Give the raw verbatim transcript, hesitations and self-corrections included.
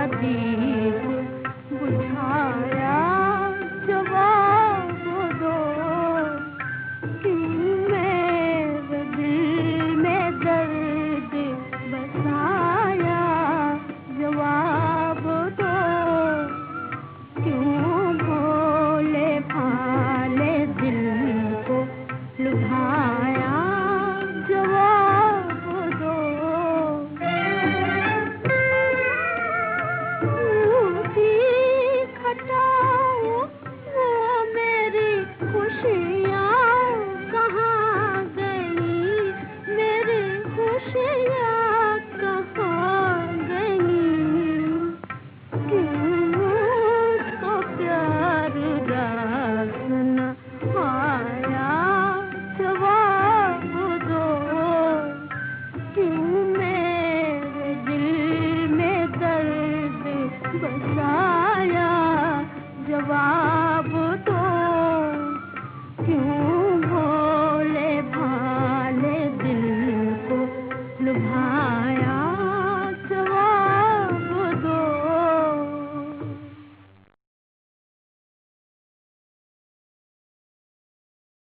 दीप बुझाया, जवाब दो। क्यों मेरे दिल में दर्द बसाया, जवाब दो। क्यों भोले भाले दिल को लुभाया, जवाब दो। ऊँची खटाओ वो मेरी खुशियाँ कहाँ गई, मेरी खुशियाँ कहाँ गई। क्यों उसको प्यार रास न आया, जवाब दो। क्यों मेरे दिल में दर्द बसा